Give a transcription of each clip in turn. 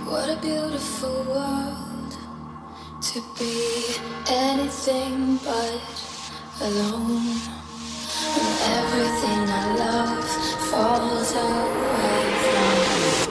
What a beautiful world to be anything but alone. When everything I love falls away from me.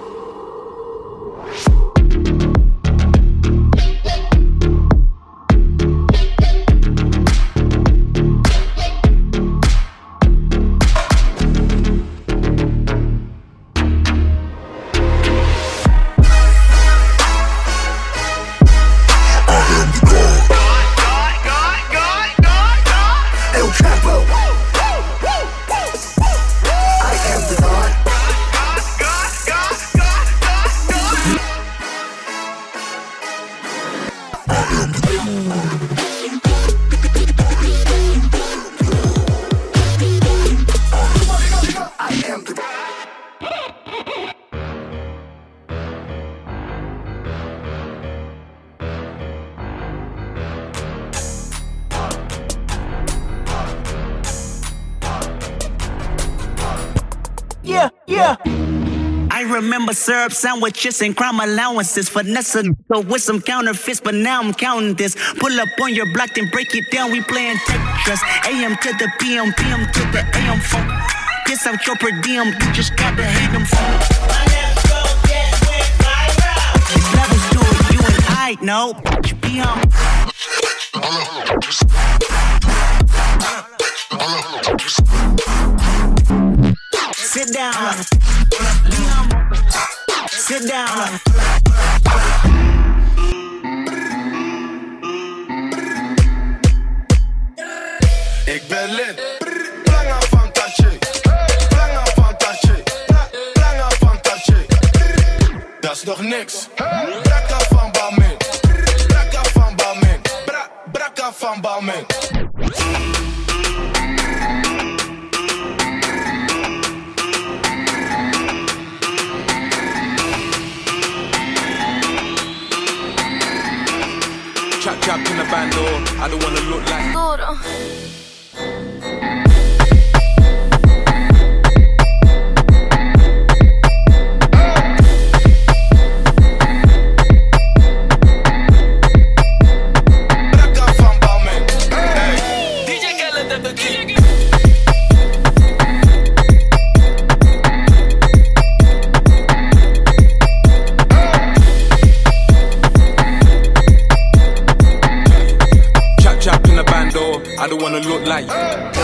Yeah. I remember syrup sandwiches and crime allowances. Vanessa with some counterfeits, but now I'm counting this. Pull up on your block, then break it down. We playing Tetris. AM to the PM, PM to the AM phone. Piss out your per diem, you just gotta hate them phone. It's levels to it, you and I know. You be on. Sit down. Sit down. Ik ben lid. Planga fantasie. Planga fantasie. Planga fantasie. Dat is nog niks. Brakka van Balmain. Brakka van Balmain. Brakka van Balmain. Chap in the band, or I don't wanna look like Duro. Brakka van Balmain. DJ Khaled at the king. chap in the band, or I don't wanna look like